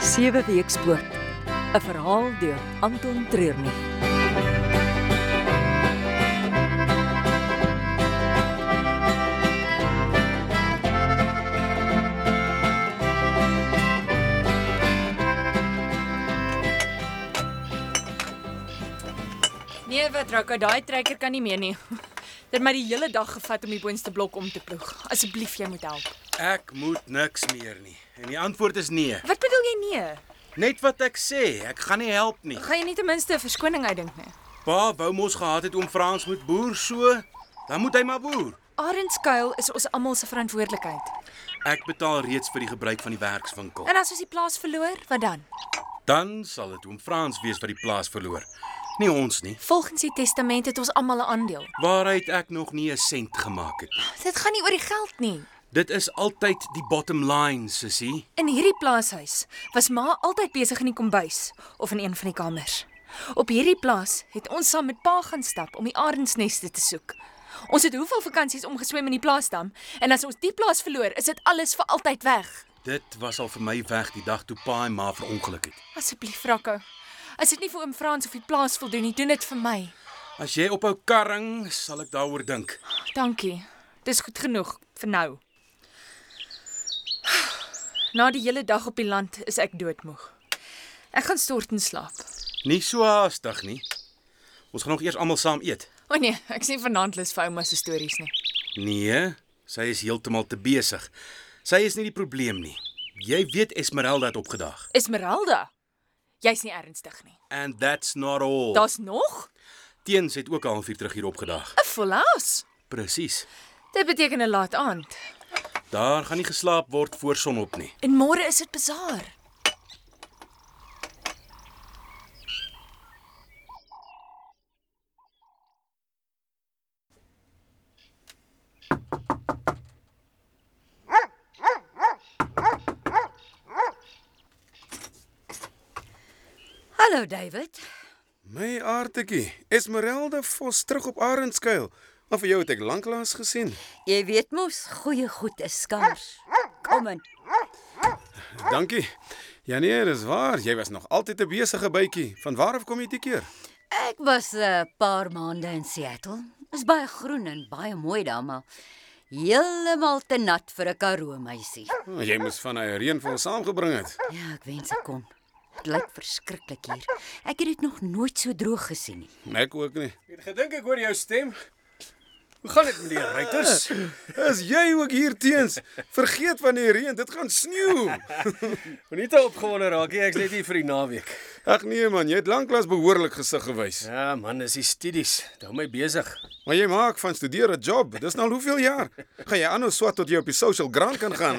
7 Weekspoort. 'n verhaal deur Anton Treurnig. Nee, wat Raka, daai trekker kan nie meer nie. Dit het my die hele dag gevat om die boonste blok om te ploeg. Asseblief, jy moet help. Ek moet niks meer nie. En die antwoord is nee. Wat bedoel jy nee? Net wat ek sê, ek gaan nie help nie. Gaan jy nie ten minste 'n verskoning uitdink nie? Pa wou mos gehad het oom Frans moet boer so, dan moet hy maar boer. Arendskuil is ons almal se verantwoordelikheid. Ek betaal reeds vir die gebruik van die werkswinkel. En as ons die plaas verloor, wat dan? Dan sal dit oom Frans wees wat die plaas verloor. Nie ons nie. Volgens die testament het ons almal 'n aandeel. Waaruit ek nog nie 'n sent gemaak het. Dit gaan nie oor die geld nie. Dit is altyd die bottom line, sussie. In hierdie plaashuis was ma altyd besig in die kombuis of in een van die kamers. Op hierdie plaas het ons saam met pa gaan stap om die arendsneste te soek. Ons het hoeveel vakansies omgeswem in die plaasdam en as ons die plaas verloor, is dit alles vir altyd weg. Dit was al vir my weg die dag toe pa en ma verongeluk het. Asseblief, Raka. As dit nie vir oom Frans of die plaas voldoen nie, doen dit vir my. As jy ophou karring, sal ek daaroor dink. Dankie. Dis goed genoeg vir nou. Na die hele dag op die land is ek doodmoeg. Ek gaan stort en slaap. Nie so haastig nie. Ons gaan nog eers almal saam eet. O nee, ek sien vanaand lus vir ouma se stories nie. Nee, sy is heeltemal te besig. Sy is nie die probleem nie. Jy weet Esmeralda het opgedaag. Esmeralda? Jy's nie ernstig nie. And that's not all. Daar's nog? Teens het ook al 'n uur terug hier opgedaag. 'n Volhuis. Presies. Dit beteken 'n laat aand. Daar gaan nie geslaap word voor sonop nie. En môre is dit bazaar. Hallo David. My aartetjie, Esmeralda Vos terug op Arendskuil. Maar vir jou het ek lanklaas gesien. Jy weet mos, goeie goed is skaars. Kom in. Dankie. Ja nee, dis waar. Jy was nog altyd 'n besige bytjie. Van waar af kom jy die keer? Ek was 'n paar maande in Seattle. Is baie groen en baie mooi daar, maar heeltemal te nat vir 'n Karoo meisie. Jy moes van 'n reënval saamgebring het. Ja, ek wens ek kon. Dit lyk verskriklik hier. Ek het dit nog nooit so droog gesien nie. Ek ook nie. Ek het gedink ek hoor jou stem. Hoe gaan dit met die ruiters? Is jy ook hier teens? Vergeet van die reën, dit gaan sneeu. Moenie te opgewonde raak nie, ek's net hier vir die naweek. Ag nee man, jy het lanklaas behoorlik gesig gewys. Ja man, dis die studies. Dit hou my besig. Maar jy maak van studeer 'n job. Dis nou hoeveel jaar? Gaan jy aanhou swat tot jy op die social grant kan gaan?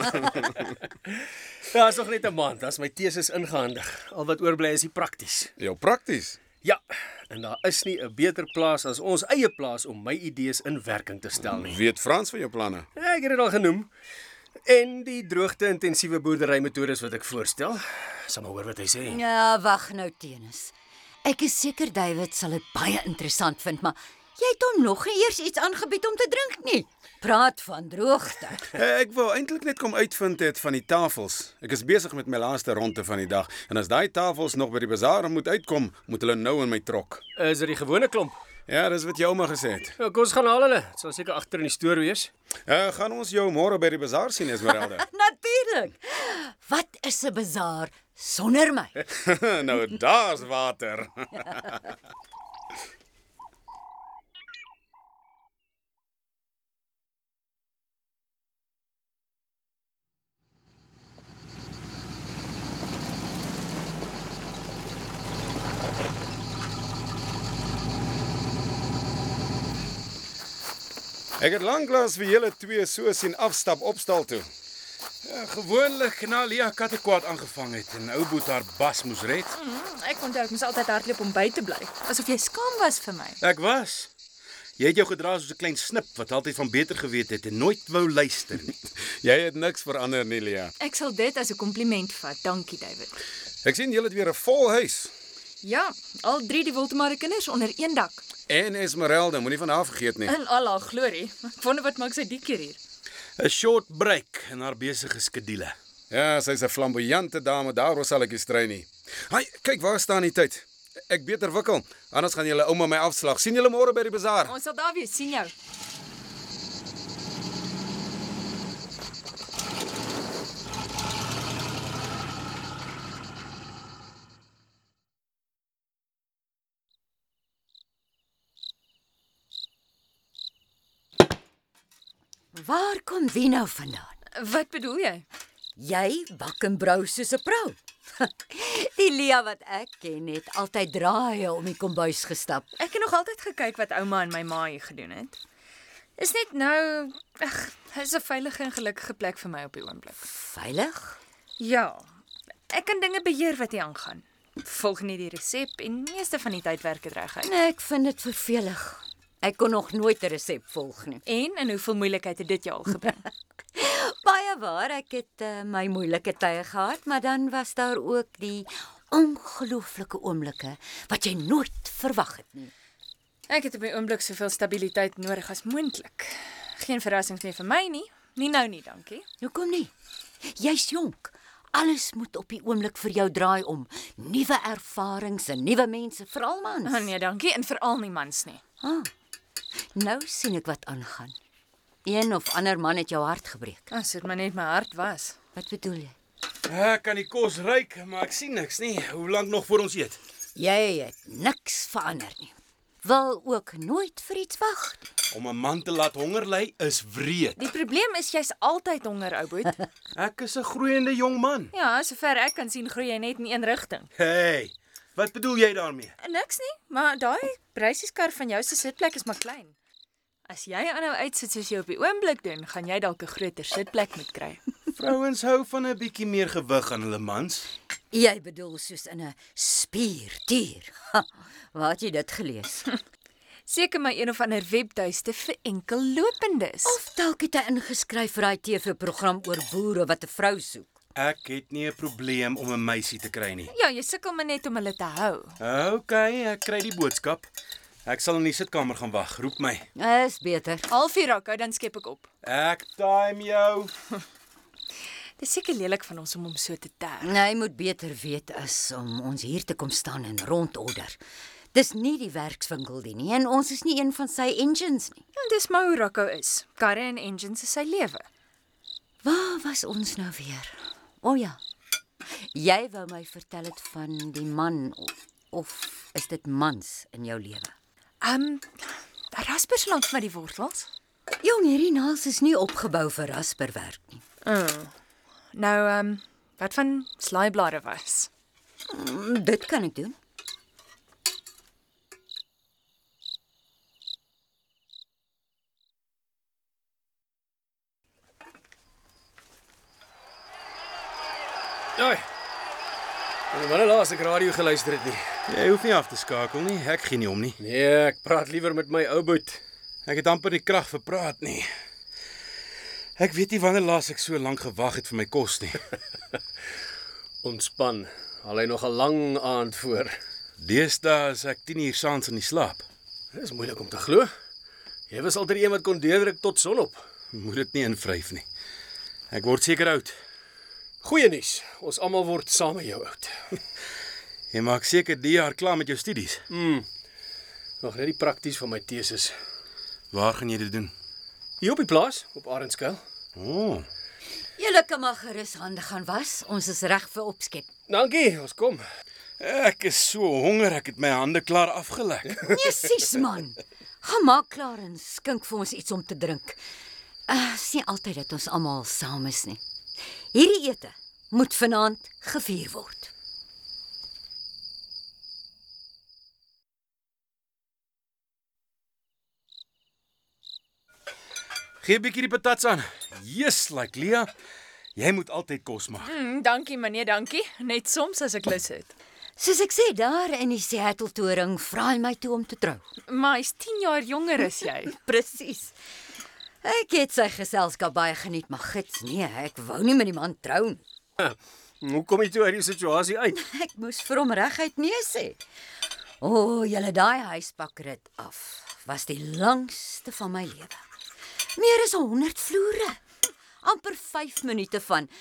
Ja, is nog net 'n maand as my teses ingehandig. Al wat oorbly is die prakties. Jou prakties. Ja, en daar is nie 'n beter plaas as ons eie plaas om my idees in werking te stel nie. Weet Frans van jou planne? Ja, ek het dit al genoem. En die droogte-intensiewe boerderymetodes wat ek voorstel. Sal maar hoor wat hy sê. Ja, wag nou Tenis. Ek is seker David sal dit baie interessant vind, maar jy het hom nog nie eers iets aangebied om te drink nie. Praat van droogte. Ek wou eintlik net kom uitvind het van die tafels. Ek is besig met my laaste ronde van die dag. En as daai tafels nog by die bazaar moet uitkom, moet hulle nou in my trok. Is dit die gewone klomp? Ja, dis wat jou ouma gesê het. Ja, kom ons gaan haal hulle. Dit sal seker agter in die stoor wees. Gaan ons jou môre by die bazaar sien, Esmeralda? Natuurlik. Wat is 'n bazaar sonder my? Nou, daar's water. Ek het lanklaas vir julle twee so sien afstap opstal toe. Ja, gewoonlik na Lia kattekwaad aangevang het en ou boet haar bas moes red. Ek onthou ek moes altyd hardloop om by te bly, asof jy skaam was vir my. Ek was. Jy het jou gedra soos 'n klein snip wat altyd van beter geweet het en nooit wou luister nie. Jy het niks verander nie, Lia. Ek sal dit as 'n kompliment vat. Dankie, David. Ek sien julle het weer 'n vol huis. Ja, al 3 die Woltemare kinders onder een dak. En Esmeralda, moenie van haar vergeet nie. In al haar glorie. Ek wonder wat maak sy die keer hier. 'n Short break in haar besige skedule. Ja, sy's 'n flamboyante dame, daaroor sal ek nie strei nie. Haai, kyk waar staan die tyd. Ek beter wikkel, anders gaan julle ouma my afslag. Sien julle môre by die bazaar. Ons sal daar wees, sien jou. Waar kom die nou vandaan? Wat bedoel jy? Jy bak en brou soos 'n vrou. Die Lia wat ek ken het altyd draaie om die kombuis gestap. Ek het nog altyd gekyk wat ouma en my ma hier gedoen het. Is net nou, is 'n veilige en gelukkige plek vir my op die oomblik. Veilig? Ja, ek kan dinge beheer wat hier aangaan. Volg nie die resep en meeste van die tyd werk dit reguit. Nee, ek vind dit vervelig. Ek kon nog nooit 'n resep volg nie. En hoeveel moeilikheid het dit jou al gebring? Baie waar, ek het my moeilike tye gehad, maar dan was daar ook die ongelooflike oomblikke wat jy nooit verwag het nie. Ek het op die oomblik soveel stabiliteit nodig as moontlik. Geen verrassings meer vir my nie. Nie nou nie, dankie. Hoekom nie? Jy's jonk. Alles moet op die oomblik vir jou draai om. Nuwe ervarings en nuwe mense, veral mans. Oh, nee, dankie en veral nie mans nie. Nou sien ek wat aangaan. Een of ander man het jou hart gebreek. As dit maar net my hart was. Wat bedoel jy? Ek kan die kos ruik, maar ek sien niks nie. Hoe lank nog voor ons eet? Jy het niks verander nie. Wil ook nooit vir iets wag. Om 'n man te laat honger ly is wreed. Die probleem is jy's altyd honger, ou boet. Ek is 'n groeiende jong man. Ja, sover ek kan sien groei jy net in een rigting. Hey, wat bedoel jy daarmee? Niks nie, maar daai breisieskar van jou se sitplek is maar klein. As jy aanhou uitsit soos jy op die oomblik doen, gaan jy dalk 'n groter sitplek moet kry. Vrouens hou van 'n bietjie meer gewig aan hulle mans. Jy bedoel soos in 'n spierdier. Waar het jy dit gelees? Seker my een of ander webtuiste vir enkel lopendes. Of dalk het hy ingeskryf vir daai TV-program oor boere wat 'n vrou soek. Ek het nie 'n probleem om 'n meisie te kry nie. Ja, jy sukkel maar net om hulle te hou. OK, ek kry die boodskap. Ek sal in die sitkamer gaan wag. Roep my. Is beter. 4:30 raak, dan skep ek op. Ek time jou. Dis seker lelik van ons om hom so te terg. Hy moet beter weet is om ons hier te kom staan en rondorder. Dis nie die werkswinkel nie en ons is nie een van sy engines nie. En dis maar hoe Rocco is. Karre en engines is sy lewe. Waar was ons nou weer? O ja. Jy wou my vertel het van die man of is dit mans in jou lewe? Raspers langs my die wortels. Jong, hierdie naels is nie opgebou vir rasperwerk nie. Nou, wat van slaaiblare was? Dit kan ek doen. Ai. Wanneer laas ek radio geluister het nie? Jy hoef nie af te skakel nie. Ek gee nie om nie. Nee, ek praat liewer met my ou boet. Ek het amper die krag vir praat nie. Ek weet nie wanneer laas ek so lank gewag het vir my kos nie. Ontspan. Al hy nog 'n lang aand voor. Deesdae is ek 10 uur saans in die slaap. Dit is moeilik om te glo. Jy was altyd een wat kon deurdruk tot sonop. Moet dit nie invryf nie. Ek word seker oud. Goeie nuus. Ons almal word saam met jou oud. Jy maak seker die jaar klaar met jou studies. Nog net die prakties van my teses. Waar gaan jy dit doen? Hier op die plaas, op Arendskuil. O, Julle kan maar gerus hande gaan was. Ons is reg vir opskep. Dankie, ons kom. ek is so honger, ek het my hande klaar afgelek. Nee, sis man. Gaan maak klaar en skink vir ons iets om te drink. Is nie altyd dat ons almal saam is nie. Hierdie ete moet vanaand gevier word. Gee 'n bietjie die patats aan. Yes, like Lia. Jy moet altyd kos maak. Dankie meneer, dankie. Net soms as ek lus het. Soos ek sê, daar in die Seattle-toring vra hy my toe om te trou. Maar hy's 10 jaar jonger as jy. Presies. Ek het sy geselskap baie geniet, maar gits nee, ek wou nie met die man trou nie. Hoe kom jy toe uit die situasie uit? Ek moes vir hom reguit nee sê. O, julle daai huispakrit af was die langste van my lewe. Meer as 100 vloere. Amper 5 minute van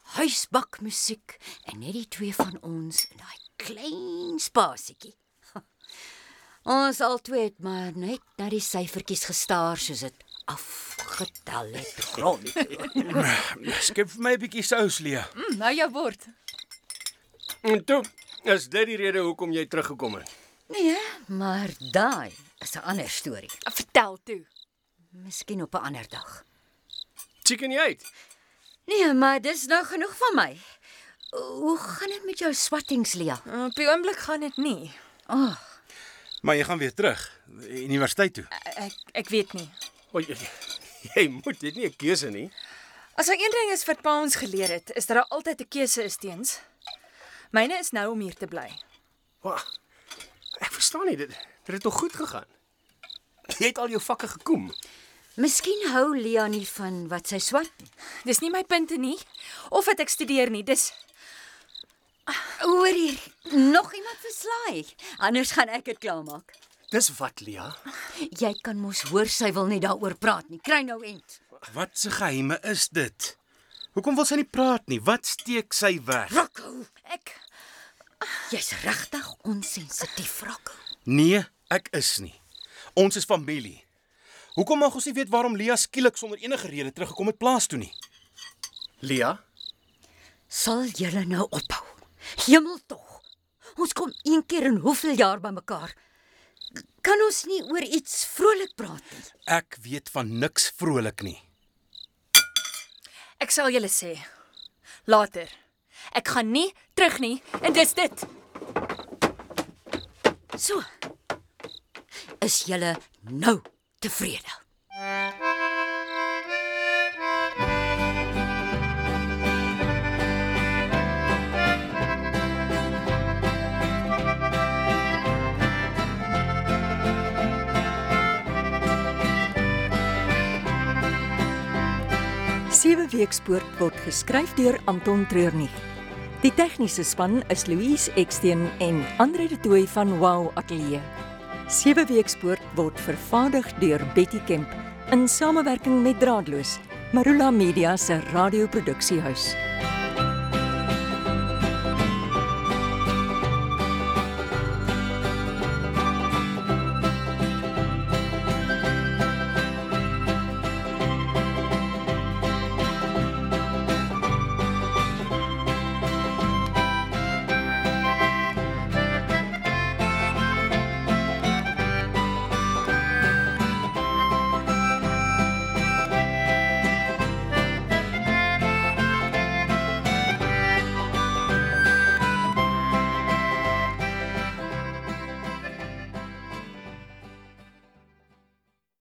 huisbakmusiek en net die twee van ons in daai klein spasietjie. Ons albei het maar net na die syfertjies gestaar soos dit afgetel het grond. Skep vir my 'n bietjie sous, Lia. Nou jou woord. En toe, is dit die rede hoekom jy teruggekom het? Nee, maar daai is 'n ander storie. Vertel toe. Miskien op 'n ander dag. Chicken jy uit? Nee, maar dis nou genoeg van my. Hoe gaan dit met jou swattings, Lia? Op die oomblik gaan dit nie. Maar jy gaan weer terug, universiteit toe. Ek weet nie. O, jy moet dit nie 'n keuse nie. As daar een ding is wat pa ons geleer het, is dat daar altyd 'n keuse is teens. Myne is nou om hier te bly. Wag. Ek verstaan nie, dit het nog goed gegaan. Jy het al jou vakke gekom. Miskien hou Lia nie van wat sy swat nie. Dis nie my punte nie, of wat ek studeer nie, dis... Hoor hier, nog iemand verslaai. Anders gaan ek dit klaarmaak. Dis wat, Lia? Jy kan mos hoor sy wil nie daaroor praat nie. Kry nou end. Wat se geheime is dit? Hoekom wil sy nie praat nie? Wat steek sy weg? Rocco, jy's regtig onsensitief, Rocco. Nee, ek is nie. Ons is familie. Hoekom mag ons nie weet waarom Lia skielik sonder enige rede teruggekom het plaas toe nie? Lia? Sal julle nou ophou? Hemel tog. Ons kom een keer in hoeveel jaar bymekaar. Kan ons nie oor iets vrolik praat nie? Ek weet van niks vrolik nie. Ek sal julle sê. Later. Ek gaan nie terug nie, en dis dit. So. Is julle nou tevrede? Sewe Weekspoort word geskryf deur Anton Treurnig. Die tegniese span is Louise Eksteen en Andre de Tooy van Wow Ateljee. Sewe Weekspoort word vervaardig deur Betty Kemp in samewerking met Draadloos, Marula Media se radioproduksiehuis.